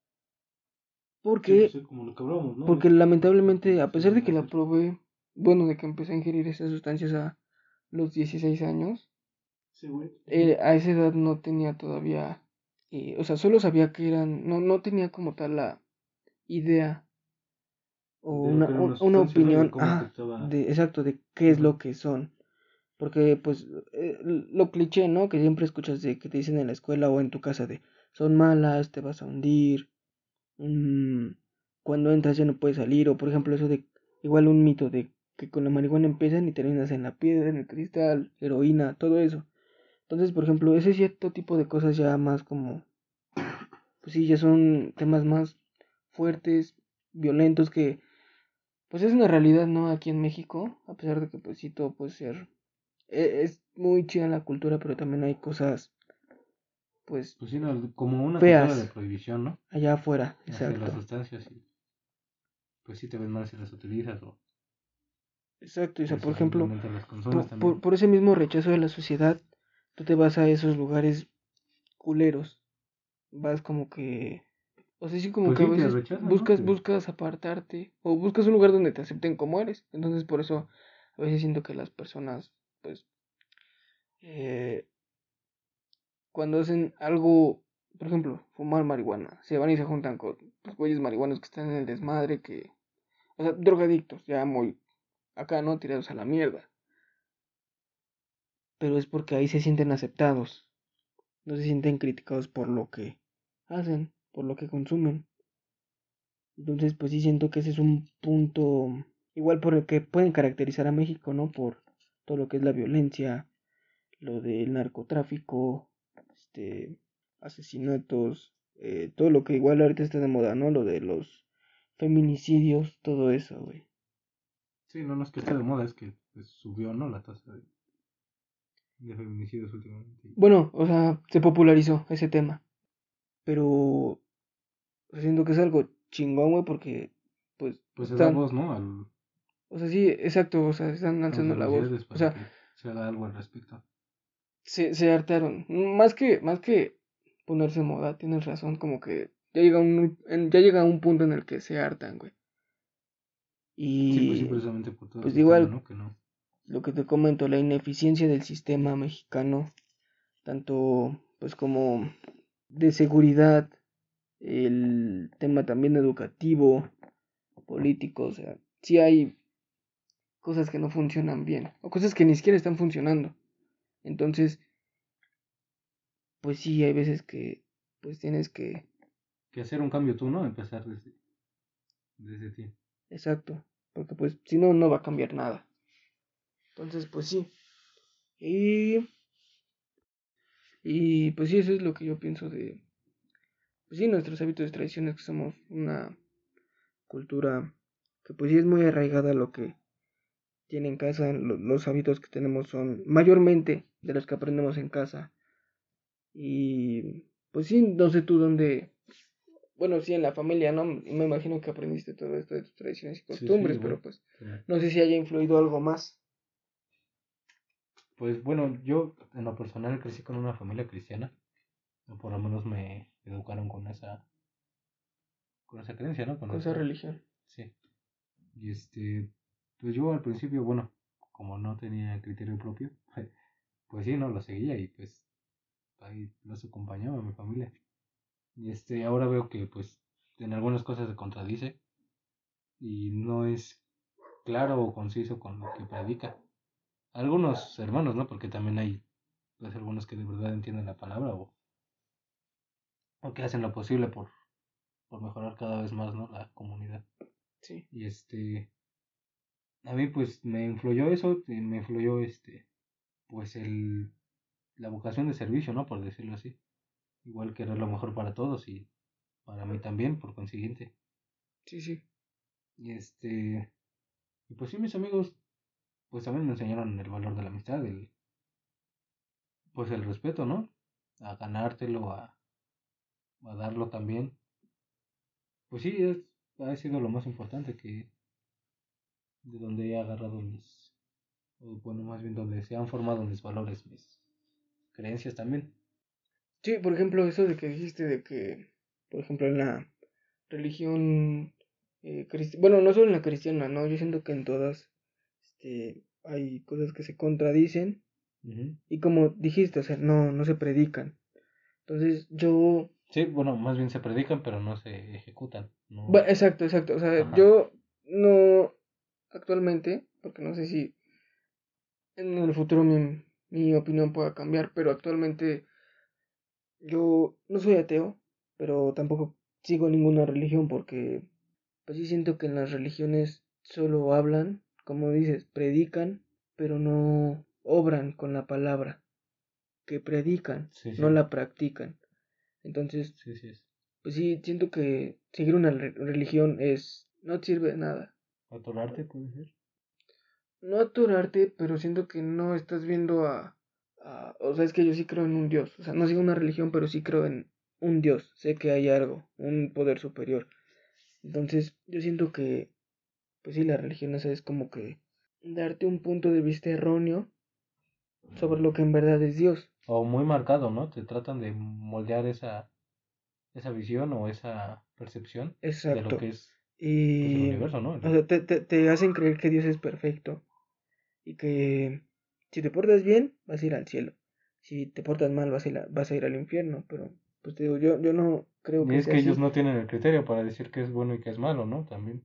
S2: sí, pues
S1: Porque,
S2: sí, como lo que hablábamos, ¿no?
S1: porque
S2: Es la
S1: lamentablemente, a pesar
S2: condición
S1: de
S2: del
S1: que la
S2: hacer.
S1: probé, bueno, de que empecé a ingerir esas sustancias a los dieciséis años,
S2: Sí, güey.
S1: eh, a esa edad no tenía todavía, eh, o sea, solo sabía que eran, no, no tenía como tal la idea o
S2: De lo
S1: una,
S2: que era una
S1: un- una
S2: sustancia, ¿no? Y de
S1: opinión,
S2: cómo
S1: ah,
S2: afectaba.
S1: de, exacto, de qué es
S2: Ajá.
S1: lo que son. Porque, pues, eh, lo cliché, ¿no? Que siempre escuchas de que te dicen en la escuela o en tu casa de, son malas, te vas a hundir, mm, cuando entras ya no puedes salir, o por ejemplo eso de, igual un mito de que con la marihuana empiezan y terminas en la piedra, en el cristal, heroína, todo eso. Entonces, por ejemplo, ese cierto tipo de cosas ya más como, pues sí, ya son temas más fuertes, violentos que pues es una realidad, ¿no? Aquí en México, a pesar de que pues sí todo puede ser, e- es muy chida la cultura, pero también hay cosas, pues,
S2: Pues sí, no, como una cultura de
S1: feas
S2: prohibición, ¿no?
S1: allá afuera,
S2: Hacia las
S1: exacto.
S2: sustancias y pues sí te ves mal si las utilizas o
S1: Exacto, o sea,
S2: pues
S1: por
S2: si
S1: ejemplo,
S2: simplemente las consumes
S1: por, por,
S2: también.
S1: por ese mismo rechazo de la sociedad, tú te vas a esos lugares culeros, vas como que, o sea, sí como
S2: Pues
S1: que a
S2: sí, te
S1: veces
S2: rechazan, ¿no?
S1: buscas,
S2: Te...
S1: buscas apartarte, o buscas un lugar donde te acepten como eres, entonces por eso A veces siento que las personas, pues, eh, cuando hacen algo, por ejemplo, fumar marihuana, se van y se juntan con los güeyes marihuanos que están en el desmadre, que, o sea, drogadictos, ya muy acá, ¿no? Tirados a la mierda. Pero es porque ahí se sienten aceptados, no se sienten criticados por lo que hacen, por lo que consumen. Entonces, pues sí siento que ese es un punto, igual por el que pueden caracterizar a México, ¿no? Por todo lo que es la violencia, lo del narcotráfico, este, asesinatos, eh, todo lo que igual ahorita está de moda, ¿no? Lo de los feminicidios, todo eso, güey.
S2: Sí, no, no es que esté de moda, es que pues, subió, ¿no? La tasa de, de feminicidios últimamente.
S1: Bueno, o sea, se popularizó ese tema, pero siento que es algo chingón, güey, porque, pues,
S2: Pues se da
S1: están,
S2: voz, ¿no? Al,
S1: o sea, sí, exacto, o sea, están
S2: a las
S1: alzando la voz,
S2: universidades
S1: o
S2: para
S1: sea,
S2: que se haga algo al respecto.
S1: se, se hartaron, más que, más que ponerse en moda, tienes razón, como que ya llega un, en- ya llega un punto en el que se hartan, güey.
S2: Sí, pues sí,
S1: Y
S2: precisamente por todo el
S1: pues
S2: sistema,
S1: igual,
S2: ¿no? Que no.
S1: lo que te comento, la ineficiencia del sistema mexicano, tanto pues como de seguridad, el tema también educativo, político, o sea, sí hay cosas que no funcionan bien, o cosas que ni siquiera están funcionando. Entonces, pues sí, hay veces que pues tienes que,
S2: Que hacer un cambio tú, ¿no? Empezar desde, desde ti.
S1: exacto, porque pues si no, no va a cambiar nada. Entonces, pues sí. Y, y pues sí, eso es lo que yo pienso de, pues sí, nuestros hábitos y tradiciones, que somos una cultura que pues sí es muy arraigada a lo que tiene en casa. Lo- los hábitos que tenemos son mayormente de los que aprendemos en casa. Y pues sí, no sé tú dónde, bueno, sí en la familia, ¿no? Me imagino que aprendiste todo esto de tus tradiciones y
S2: Sí, sí,
S1: costumbres, pero
S2: igual.
S1: pues
S2: Sí.
S1: no sé si haya influido algo más.
S2: Pues bueno, yo en lo personal crecí con una familia cristiana. O por lo menos me educaron con esa, con esa creencia, ¿no? Con
S1: Con esa
S2: esa,
S1: religión.
S2: sí. Y este, pues yo al principio, bueno, como no tenía criterio propio, pues sí, no lo seguía y pues ahí los acompañaba a mi familia. Y este, ahora veo que pues en algunas cosas se contradice y no es claro o conciso con lo que predica. Algunos hermanos, ¿no? Porque también hay pues algunos que de verdad entienden la palabra o, o que hacen lo posible por, por mejorar cada vez más, ¿no? La comunidad.
S1: Sí,
S2: Y este, a mí pues me influyó eso, y me influyó este, pues el, la vocación de servicio, ¿no? Por decirlo así. Igual que era lo mejor para todos y para mí también, por consiguiente.
S1: sí, sí.
S2: Y este, y pues sí, mis amigos, pues también me enseñaron el valor de la amistad, el, pues el respeto, ¿no? A ganártelo, a, a darlo también. Pues sí, es, ha sido lo más importante que de donde he agarrado mis, o bueno, más bien donde se han formado mis valores, mis creencias también.
S1: Sí, por ejemplo, eso de que dijiste de que, por ejemplo, en la religión eh, cristi- bueno, no solo en la cristiana, ¿no? Yo siento que en todas este, hay cosas que se contradicen
S2: Ujú.
S1: y como dijiste, o sea, no, no se predican. Entonces yo,
S2: Sí, bueno, más bien se predican, pero no se ejecutan,
S1: bueno,
S2: no,
S1: exacto, exacto, o sea,
S2: ajá,
S1: yo no actualmente, porque no sé si en el futuro mi, mi opinión pueda cambiar, pero actualmente yo no soy ateo, pero tampoco sigo ninguna religión porque pues sí siento que en las religiones solo hablan, como dices, predican, pero no obran con la palabra, que predican,
S2: sí,
S1: no
S2: sí,
S1: la practican. Entonces,
S2: sí, sí es.
S1: pues sí, siento que seguir una re- religión es, no te sirve de nada.
S2: Atorarte puede ser.
S1: No aturarte, pero siento que no estás viendo a, a... O sea, es que yo sí creo en un Dios. O sea, no sigo una religión, pero sí creo en un Dios. Sé que hay algo, un poder superior. Entonces, yo siento que pues sí, la religión esa es como que darte un punto de vista erróneo sobre lo que en verdad es Dios.
S2: O muy marcado, ¿no? Te tratan de moldear esa, esa visión o esa percepción de lo
S1: Exacto.
S2: que es, pues, el
S1: Y,
S2: universo, ¿no?
S1: o
S2: El-
S1: sea, te, te, te hacen creer que Dios es perfecto. y que si te portas bien vas a ir al cielo, si te portas mal vas a ir, a- vas a ir al infierno, pero pues te digo, yo, yo no creo
S2: Y
S1: que
S2: es
S1: sea
S2: que ellos
S1: así.
S2: no tienen el criterio para decir qué es bueno y qué es malo, ¿no? También.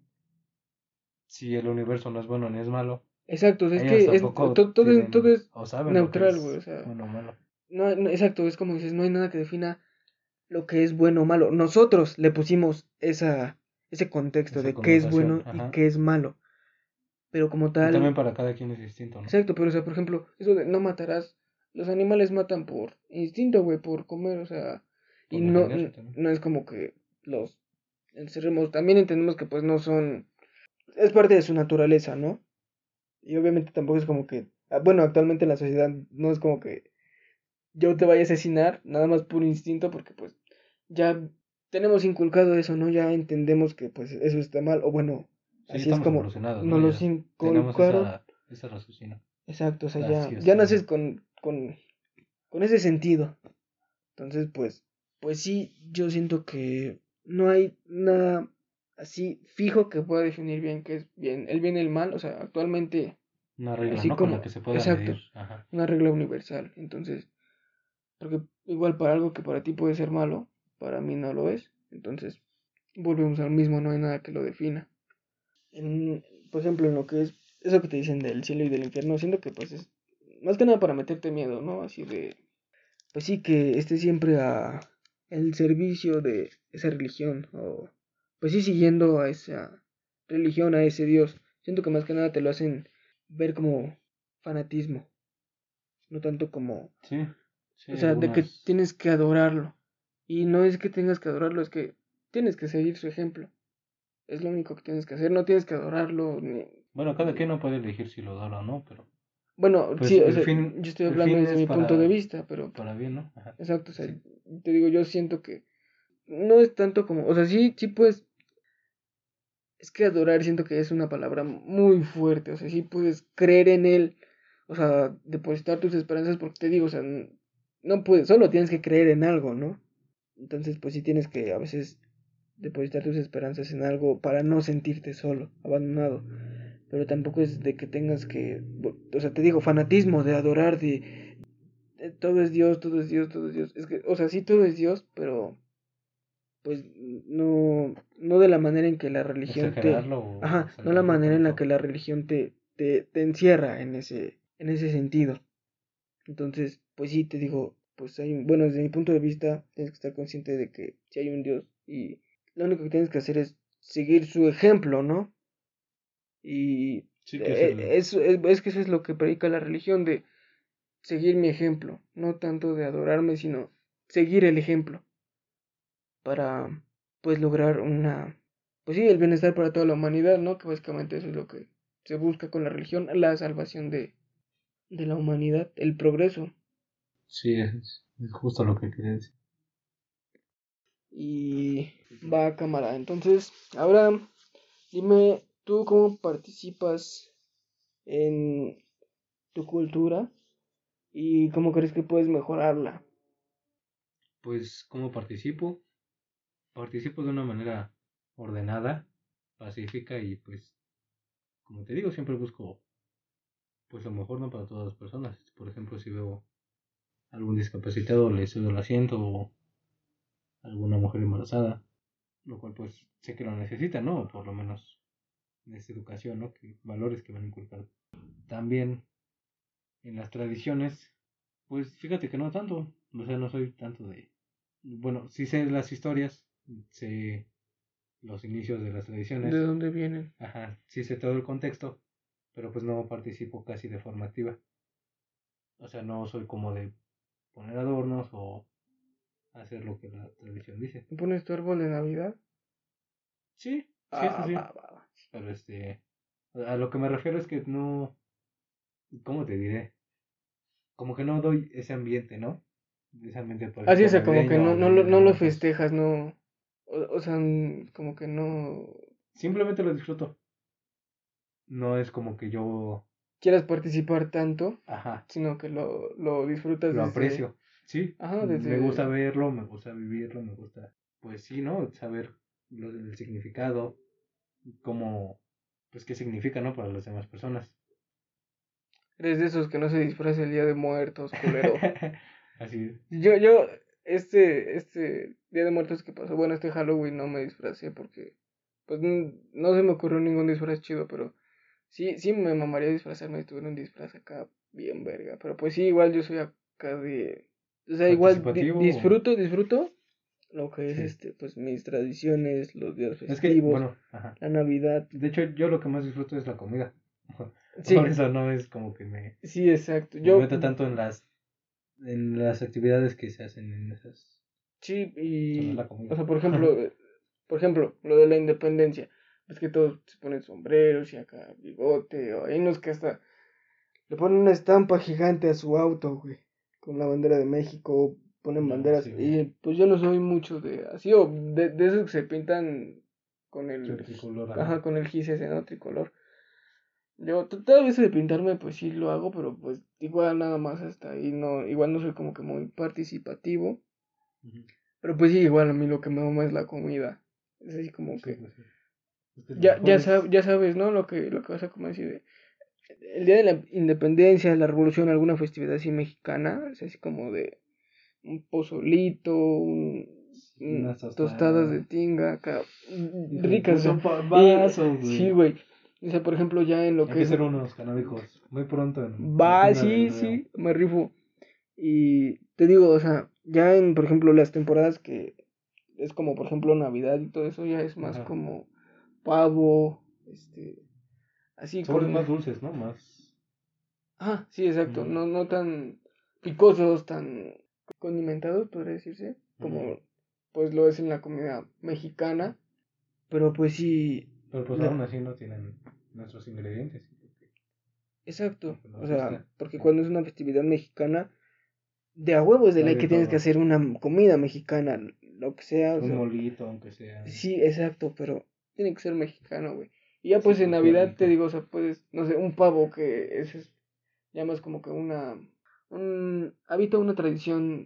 S2: Si el universo no es bueno ni es malo,
S1: Exacto, o sea, es
S2: ellos
S1: que es,
S2: tampoco
S1: todo, todo es, todo
S2: tienen
S1: es
S2: o saben lo que
S1: neutral, güey, o
S2: es
S1: sea,
S2: bueno o malo.
S1: no, hay- no- exacto, es como dices, no hay nada que defina lo que es bueno o malo. Nosotros le pusimos esa, ese contexto
S2: Esa
S1: de qué es
S2: connotación,
S1: bueno y
S2: ajá.
S1: qué es malo, pero como
S2: Y también
S1: tal,
S2: para cada quien es distinto, ¿no?
S1: exacto, pero o sea, por ejemplo, eso de no matarás, los animales matan por instinto, güey, por comer, o sea, y
S2: Por
S1: no,
S2: defenderse
S1: n-
S2: también.
S1: no es como que los encerremos, también entendemos que pues no son, es parte de su naturaleza, ¿no? Y obviamente tampoco es como que, ah, bueno, actualmente en la sociedad no es como que yo te vaya a asesinar, nada más por instinto, porque pues ya tenemos inculcado eso, ¿no? Ya entendemos que pues eso está mal, o bueno,
S2: Sí,
S1: así es
S2: estamos
S1: como
S2: evolucionados, ¿no?
S1: nos los
S2: Ya tenemos
S1: inculcaron.
S2: esa, esa raciocinio.
S1: Exacto, o sea, ya,
S2: Así
S1: ya
S2: es,
S1: naces
S2: perdón.
S1: con, con, con ese sentido. Entonces, pues, pues sí, yo siento que no hay nada así fijo que pueda definir bien qué es bien, el bien y el mal, o sea, actualmente,
S2: Una regla,
S1: así
S2: ¿no? Con la
S1: como,
S2: que se pueda medir.
S1: exacto,
S2: Ajá.
S1: una regla universal. Entonces, porque igual para algo que para ti puede ser malo, para mí no lo es. Entonces, volvemos al mismo, no hay nada que lo defina. En, por ejemplo, en lo que es eso que te dicen del cielo y del infierno, siento que pues es más que nada para meterte miedo, ¿no? Así de, pues sí, que esté siempre a el servicio de esa religión, o pues sí, siguiendo a esa religión, a ese Dios. Siento que más que nada te lo hacen ver como fanatismo, no tanto como,
S2: Sí, sí,
S1: o
S2: hay
S1: sea, de que
S2: algunas.
S1: tienes que adorarlo. Y no es que tengas que adorarlo, es que tienes que seguir su ejemplo. Es lo único que tienes que hacer, no tienes que adorarlo ni...
S2: Bueno, cada
S1: ni-
S2: quien no puede elegir si lo adora o no, pero.
S1: Bueno,
S2: Pues
S1: sí, o
S2: el
S1: sea,
S2: fin,
S1: yo estoy
S2: el
S1: hablando
S2: fin
S1: desde
S2: es
S1: mi punto de
S2: para,
S1: vista, pero
S2: para bien, ¿no? Ajá.
S1: exacto, o sea,
S2: Sí.
S1: te digo, yo siento que no es tanto como, o sea, sí, sí puedes, es que adorar siento que es una palabra muy fuerte, o sea, sí puedes creer en él, o sea, depositar tus esperanzas, porque te digo, o sea, n- no puedes, solo tienes que creer en algo, ¿no? Entonces, pues sí tienes que a veces depositar tus esperanzas en algo para no sentirte solo, abandonado. Pero tampoco es de que tengas que, o sea, te digo, fanatismo de adorar, de, de todo es Dios, todo es Dios, todo es Dios. Es que, o sea, sí todo es Dios, pero pues no, no de la manera en que la religión te,
S2: Exagerarlo o
S1: ajá, no la
S2: exaltarlo
S1: manera en la que
S2: tanto.
S1: la religión te, te, te encierra en ese, en ese sentido. Entonces, pues sí, te digo, pues hay un, bueno, desde mi punto de vista, tienes que estar consciente de que si hay un Dios y lo único que tienes que hacer es seguir su ejemplo, ¿no? Y
S2: Sí, que es
S1: eh,
S2: el.
S1: es, es, es que eso es lo que predica la religión, de seguir mi ejemplo, no tanto de adorarme, sino seguir el ejemplo para, pues, lograr una, pues sí, el bienestar para toda la humanidad, ¿no? Que básicamente eso es lo que se busca con la religión, la salvación de, de la humanidad, el progreso.
S2: Sí, es, es justo lo que quería decir.
S1: Y va cámara. Entonces, ahora dime, ¿tú cómo participas en tu cultura y cómo crees que puedes mejorarla?
S2: Pues, ¿cómo participo? Participo de una manera ordenada, pacífica y pues, como te digo, siempre busco pues lo mejor no para todas las personas. Por ejemplo, si veo algún discapacitado, le cedo el asiento o alguna mujer embarazada, lo cual pues sé que lo necesita, ¿no? O por lo menos en esta educación, ¿no? Que valores que van a inculcar. También en las tradiciones, pues fíjate que no tanto, o sea, no soy tanto de... Bueno, sí sé las historias, sé los inicios de las
S1: ¿De
S2: tradiciones,
S1: dónde vienen?
S2: ajá, sí sé todo el contexto, pero pues no participo casi de forma activa. O sea, no soy como de poner adornos o hacer lo que la tradición dice.
S1: ¿Pones tu árbol de Navidad?
S2: Sí, sí, eso
S1: Ah, va,
S2: sí.
S1: va, va.
S2: Pero este, a lo que me refiero es que no, ¿cómo te diré? Como que no doy ese ambiente, ¿no? Ese ambiente, por
S1: Así
S2: ejemplo,
S1: es, como que
S2: navideño
S1: no,
S2: o
S1: no,
S2: de
S1: lo,
S2: Día de
S1: no lo
S2: Muertos.
S1: festejas, no. O, o sea, como que no
S2: Simplemente lo disfruto. No es como que yo,
S1: quieras participar tanto,
S2: ajá,
S1: sino que lo, lo disfrutas
S2: lo
S1: desde,
S2: aprecio. Sí,
S1: ajá,
S2: me gusta
S1: desde,
S2: verlo, me gusta vivirlo, me gusta, pues sí, ¿no? Saber lo, el significado, cómo, pues qué significa, ¿no? Para las demás personas.
S1: Eres de esos que no se disfraza el Día de Muertos, culero.
S2: Así es.
S1: Yo, yo, este, este Día de Muertos que pasó, bueno, este Halloween no me disfracé porque, pues, n- no se me ocurrió ningún disfraz chido, pero sí, sí me mamaría disfrazarme si tuviera un disfraz acá bien verga. Pero pues sí, igual yo soy acá de, o sea, igual di-
S2: ¿Participativo? o-
S1: disfruto, disfruto lo que es
S2: Sí.
S1: este, pues mis tradiciones, los días
S2: Es que,
S1: festivos,
S2: bueno, ajá.
S1: la Navidad.
S2: De hecho, yo lo que más disfruto es la comida. Por
S1: Sí,
S2: eso no es como que me,
S1: sí, exacto.
S2: me
S1: Yo,
S2: meto tanto en las, en las actividades que se hacen en esas.
S1: sí,
S2: Sobre
S1: y,
S2: la
S1: o
S2: comida.
S1: sea, por ejemplo, eh, por ejemplo, lo de la independencia, es que todos se ponen sombreros y acá bigote, o hay unos que hasta le ponen una estampa gigante a su auto, güey, con la bandera de México, ponen
S2: No,
S1: banderas,
S2: sí, güey.
S1: y pues yo no soy mucho de, así, o de, de esos que se pintan con
S2: Sí,
S1: el, gi-
S2: tricolor, ajá.
S1: ajá, con el gis ese, ¿no? Tricolor. Yo t- todavía eso de pintarme, pues sí lo hago, pero pues igual nada más hasta ahí, no, igual no soy como que muy participativo.
S2: Ujú.
S1: Pero pues sí, igual a mí lo que me mama es la comida. Es así como
S2: Sí,
S1: que
S2: pues sí. Es que lo
S1: ya,
S2: mejor
S1: ya, sab-
S2: es.
S1: ya sabes, ¿no? Lo que, lo que vas a comer así de el día de la independencia, la revolución, alguna festividad así mexicana, es así como de un pozolito, un,
S2: Y
S1: un-
S2: unas
S1: tostadas de
S2: tostadas.
S1: tinga acá,
S2: Hijo de
S1: ricas,
S2: puta,
S1: o
S2: un
S1: sea, y
S2: vaso,
S1: sí,
S2: güey.
S1: güey. O sea, por ejemplo, ya en lo
S2: Hay
S1: que
S2: que
S1: es
S2: ser unos canábicos. Muy pronto en la
S1: va,
S2: tienda del
S1: sí,
S2: Río.
S1: sí, me rifo. Y te digo, o sea, ya en, por ejemplo, las temporadas que es como, por ejemplo, Navidad y todo eso, ya es más
S2: Ajá.
S1: como pavo, este, así
S2: Sabores
S1: con,
S2: más dulces, ¿no? Más.
S1: ah, sí, exacto,
S2: Ujú,
S1: no, no tan picosos, tan condimentados, podría decirse,
S2: ujú.
S1: como, pues lo es en la comida mexicana, pero pues sí,
S2: Pero pues
S1: la,
S2: aún así no tienen nuestros ingredientes. Porque,
S1: exacto,
S2: porque
S1: o
S2: nos
S1: sea,
S2: gusta.
S1: porque
S2: Sí.
S1: cuando es una festividad mexicana, de a huevos de
S2: Hay
S1: ley
S2: de
S1: que tienes que
S2: todo.
S1: hacer una comida mexicana, lo que sea, o
S2: Un
S1: sea,
S2: molito, aunque sea.
S1: sí, exacto, pero tiene que ser mexicano, güey. Y ya
S2: Sí,
S1: pues en
S2: pero qué
S1: Navidad te
S2: rico.
S1: digo, o sea, pues, no sé, un pavo que ese es ya más como que una, un, habita una tradición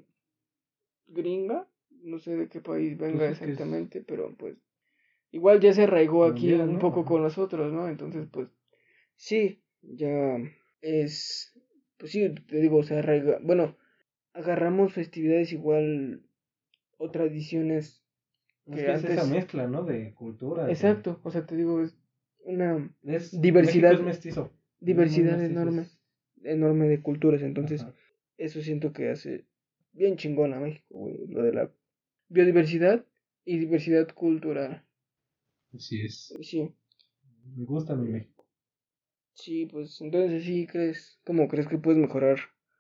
S1: gringa, no sé de qué país
S2: Pues
S1: venga
S2: es que es
S1: exactamente, pero pues igual ya se arraigó aquí
S2: mundial,
S1: un
S2: ¿no?
S1: poco
S2: Ajá.
S1: con nosotros, ¿no? Entonces, pues, sí, ya es, pues sí, te digo, se arraiga, bueno, agarramos festividades igual o tradiciones
S2: Es
S1: que
S2: que es esa
S1: antes.
S2: mezcla, ¿no? De culturas, de...
S1: Exacto, o sea, te digo, es una
S2: Es... México es
S1: diversidad,
S2: mestizo. Es muy
S1: diversidad
S2: mestizo.
S1: enorme,
S2: Es...
S1: enorme de culturas, entonces
S2: Ajá.
S1: eso siento que hace bien chingón a México, güey, lo de la biodiversidad y diversidad cultural.
S2: Así es.
S1: Sí,
S2: Me gusta mi México.
S1: sí, pues entonces sí crees, ¿cómo crees que puedes mejorar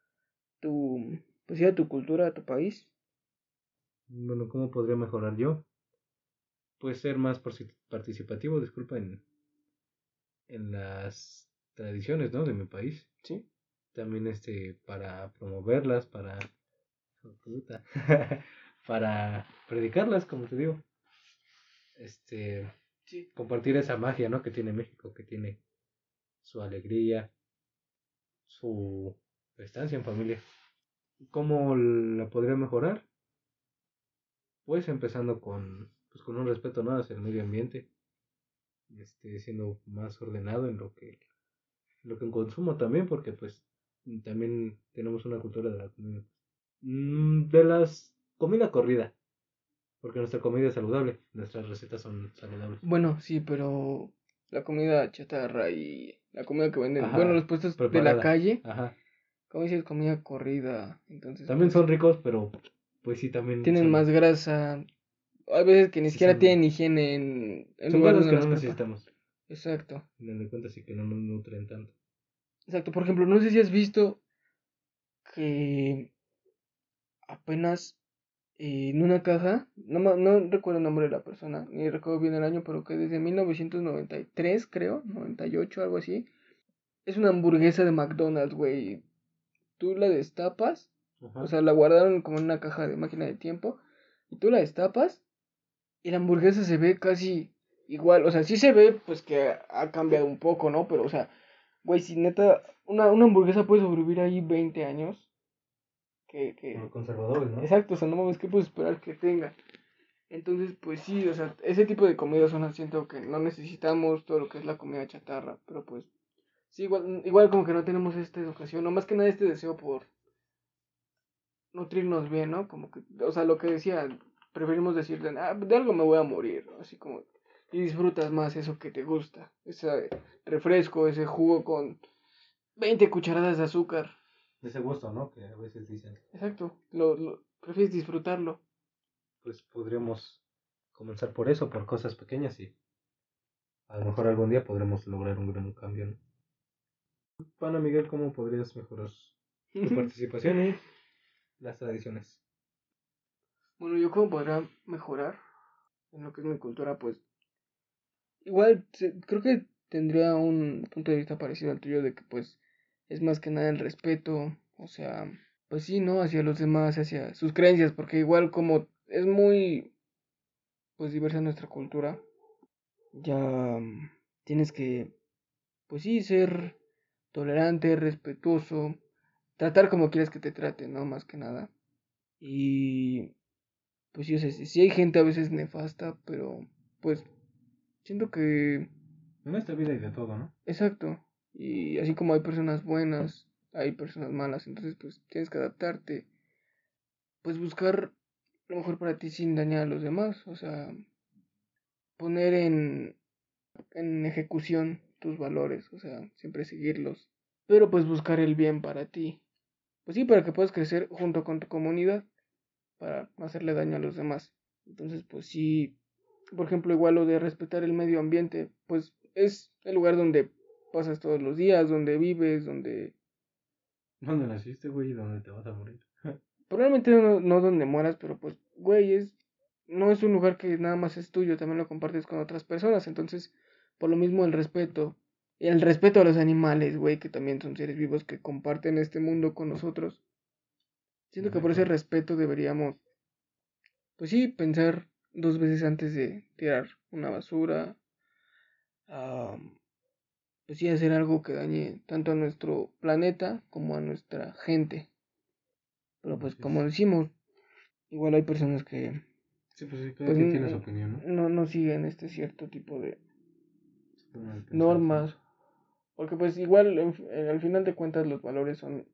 S1: tu, pues ya tu cultura, tu país?
S2: Bueno, ¿cómo podría mejorar yo? Pues ser más parci- participativo, disculpa, en, en las tradiciones, ¿no? De mi país.
S1: Sí,
S2: También este, para promoverlas, para... oh, puta. Para predicarlas, como te digo. Este,
S1: sí.
S2: compartir esa magia, ¿no? Que tiene México, que tiene su alegría, su estancia en familia. ¿Cómo la podría mejorar? Pues empezando con, pues con un respeto, ¿no? Hacia el medio ambiente, este, siendo más ordenado en lo que, lo que consumo también, porque pues también tenemos una cultura de la comida. Mm, de las comida corrida, porque nuestra comida es saludable, nuestras recetas son saludables.
S1: Bueno, sí, pero la comida chatarra y la comida que venden, bueno, los
S2: Ajá,
S1: puestos de la
S2: preparada.
S1: calle,
S2: Ajá.
S1: como dices, comida corrida, entonces
S2: También
S1: pues
S2: son ricos, pero pues sí, también
S1: tienen más
S2: son,
S1: grasa. Hay veces que ni
S2: sí
S1: siquiera
S2: son,
S1: tienen higiene en el
S2: son
S1: lugar
S2: cosas
S1: donde
S2: que no
S1: las preparan.
S2: necesitamos.
S1: Exacto,
S2: Me doy cuenta sí que no nos nutren tanto.
S1: exacto. Por ejemplo, no sé si has visto que apenas eh, en una caja, no, ma- no recuerdo el nombre de la persona, ni recuerdo bien el año, pero que desde mil novecientos noventa y tres, creo, noventa y ocho, algo así, es una hamburguesa de McDonald's, güey. Tú la destapas, o
S2: Ajá.
S1: sea, la guardaron como en una caja de máquina de tiempo, y tú la destapas y la hamburguesa se ve casi igual, o sea, sí se ve pues que ha cambiado un poco, ¿no? Pero, o sea, güey, si neta, una, una hamburguesa puede sobrevivir ahí veinte años, que,
S2: Por los
S1: que,
S2: conservadores, ¿no?
S1: exacto, o sea, no mames, ¿qué puedes esperar que tenga? Entonces, pues sí, o sea, ese tipo de comidas son, siento que no necesitamos todo lo que es la comida chatarra, pero pues Sí, igual, igual como que no tenemos esta educación, no más que nada este deseo por nutrirnos bien, ¿no? Como que, o sea, lo que decía, preferimos decir, de, ah, de algo me voy a morir, ¿no? Así como, y disfrutas más eso que te gusta, ese refresco, ese jugo con veinte cucharadas de azúcar.
S2: De ese gusto, ¿no? Que a veces dicen.
S1: Exacto, lo, lo prefieres disfrutarlo.
S2: Pues podríamos comenzar por eso, por cosas pequeñas y a lo mejor algún día podremos lograr un gran cambio, ¿no? Bueno, Miguel, ¿cómo podrías mejorar tu participación y las tradiciones?
S1: Bueno, yo cómo podría mejorar en lo que es mi cultura, pues igual se- creo que tendría un punto de vista parecido al tuyo de que pues es más que nada el respeto, o sea, pues sí, ¿no? Hacia los demás, hacia sus creencias, porque igual como es muy pues diversa nuestra cultura, ya mm, tienes que pues sí ser tolerante, respetuoso, tratar como quieres que te traten, ¿no? Más que nada. Y pues sí, o sea, sí, sí hay gente a veces nefasta, pero pues siento que
S2: En esta vida hay de todo, ¿no?
S1: exacto. Y así como hay personas buenas, hay personas malas. Entonces, pues tienes que adaptarte. Pues buscar lo mejor para ti sin dañar a los demás. O sea, poner en, en ejecución tus valores. O sea, siempre seguirlos. Pero pues buscar el bien para ti. Pues sí, para que puedas crecer junto con tu comunidad. Para no hacerle daño a los demás. Entonces, pues sí. Por ejemplo, igual lo de respetar el medio ambiente. Pues es el lugar donde pasas todos los días, donde vives, donde
S2: ¿Dónde naciste, güey? ¿Y dónde te vas a morir?
S1: probablemente no, no donde mueras, pero pues, güey, es, no es un lugar que nada más es tuyo, también lo compartes con otras personas. Entonces, por lo mismo el respeto, y el respeto a los animales, güey, que también son seres vivos que comparten este mundo con nosotros. Siento que por ese
S2: Exacto.
S1: respeto deberíamos, pues sí, pensar dos veces antes de tirar una basura, ah, pues sí, hacer algo que dañe tanto a nuestro planeta como a nuestra gente. Pero pues
S2: Así
S1: como
S2: es.
S1: decimos, igual hay personas que
S2: Sí, pues sí, cada
S1: pues
S2: quien tiene su
S1: n-
S2: opinión, ¿no?
S1: no, no siguen este cierto tipo de
S2: Su forma de pensar, sí.
S1: normas, porque pues igual en f- eh, al final de cuentas los valores son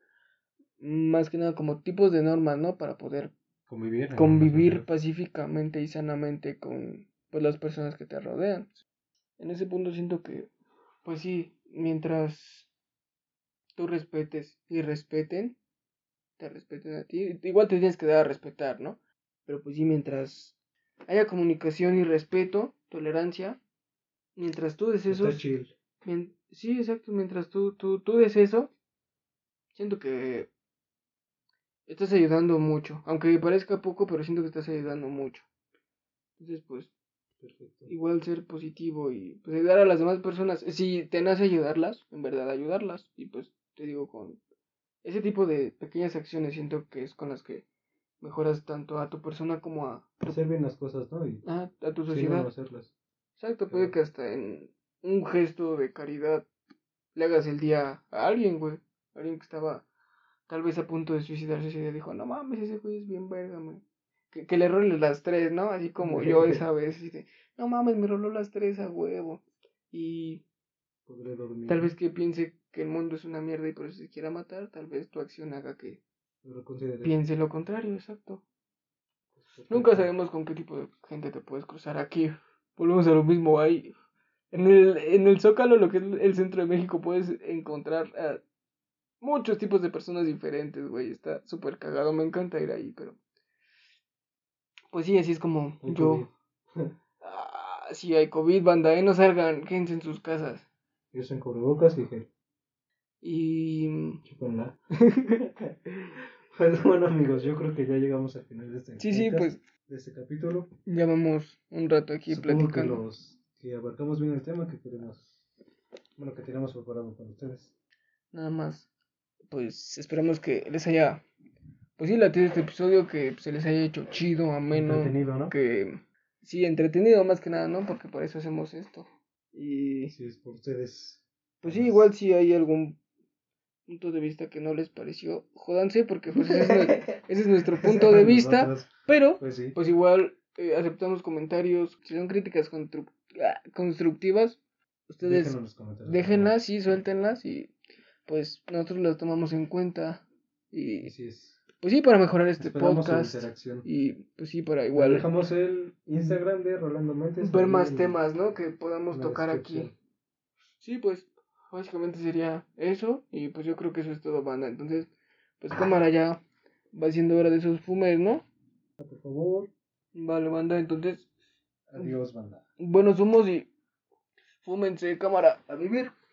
S1: más que nada como tipos de normas, ¿no? Para poder
S2: Convivir en una
S1: convivir
S2: sociedad.
S1: pacíficamente y sanamente con pues las personas que te rodean. En ese punto siento que pues sí, mientras tú respetes y respeten, te respeten a ti, igual te tienes que dar a respetar, ¿no? Pero pues sí, mientras haya comunicación y respeto, tolerancia, mientras tú des
S2: Está
S1: esos,
S2: chill.
S1: mien- sí, exacto, mientras tú, tú, tú des eso, siento que estás ayudando mucho, aunque parezca poco, pero siento que estás ayudando mucho. Entonces, pues,
S2: Perfecto.
S1: igual ser positivo y pues ayudar a las demás personas, si te nace ayudarlas, en verdad ayudarlas, y pues te digo, con ese tipo de pequeñas acciones siento que es con las que mejoras tanto a tu persona como a tu,
S2: Hacer bien las cosas, ¿no? Y
S1: a, a tu
S2: si no, no
S1: sociedad.
S2: hacerlas.
S1: Exacto, puede
S2: Pero,
S1: que hasta en un gesto de caridad le hagas el día a alguien, güey. Alguien que estaba tal vez a punto de suicidarse ese día dijo, no mames, ese güey es bien verga, güey. Que, que le role las tres, ¿no? Así como yo esa vez. Dice, no mames, me roló las tres a huevo. Y
S2: podré dormir,
S1: tal
S2: ¿no?
S1: vez que piense que el mundo es una mierda y por eso se quiera matar, tal vez tu acción haga que
S2: Lo consideré.
S1: piense lo contrario, exacto.
S2: Pues
S1: Nunca
S2: perfecto.
S1: sabemos con qué tipo de gente te puedes cruzar aquí. Volvemos a lo mismo, ahí. En el, en el Zócalo, lo que es el centro de México, puedes encontrar a muchos tipos de personas diferentes, güey. Está súper cagado, me encanta ir ahí, pero... Pues sí, así es como
S2: Hay COVID.
S1: yo... Ah, sí, hay COVID, banda, ¿eh? No salgan, quédense en sus casas.
S2: Yo soy en cubrebocas y gel.
S1: Y...
S2: Chúpenla. Pues bueno, amigos, yo creo que ya llegamos al final de este
S1: Sí, sí,
S2: podcast,
S1: pues
S2: de este capítulo.
S1: ya vamos un rato aquí
S2: Supongo que
S1: platicando.
S2: los que abarcamos bien el tema que queremos, bueno, que tenemos preparado para ustedes.
S1: Nada más, pues esperamos que les haya... Pues sí, latido este episodio, que se les haya hecho chido, ameno,
S2: Entretenido, ¿no?
S1: que... Sí, entretenido más que nada, ¿no? Porque por eso hacemos esto. Y...
S2: Si es por ustedes.
S1: Pues sí, igual
S2: Jamás.
S1: si hay algún punto de vista que no les pareció, jódanse, porque pues ese es, nue- ese es nuestro punto de vista,
S2: Nosotros,
S1: pero
S2: pues sí.
S1: pues igual eh, aceptamos comentarios, si son críticas constru- ah, constructivas, ustedes
S2: Déjenlo en los comentarios.
S1: déjenlas, sí, suéltenlas y pues nosotros las tomamos en cuenta y
S2: Así es.
S1: pues sí, para mejorar este
S2: Esperamos su
S1: podcast
S2: interacción.
S1: y pues sí, para
S2: Les
S1: igual
S2: dejamos el Instagram de Rolando Mentes.
S1: ver
S2: ahí
S1: más
S2: en-
S1: temas, ¿no? Que
S2: en
S1: podamos
S2: la
S1: tocar
S2: descripción.
S1: aquí. Sí, pues básicamente sería eso y pues yo creo que eso es todo, banda. Entonces, pues cámara, ya va siendo hora de esos fumes, ¿no?
S2: Por favor.
S1: Vale, banda, entonces
S2: Adiós, banda.
S1: buenos humos y fúmense, cámara, a vivir.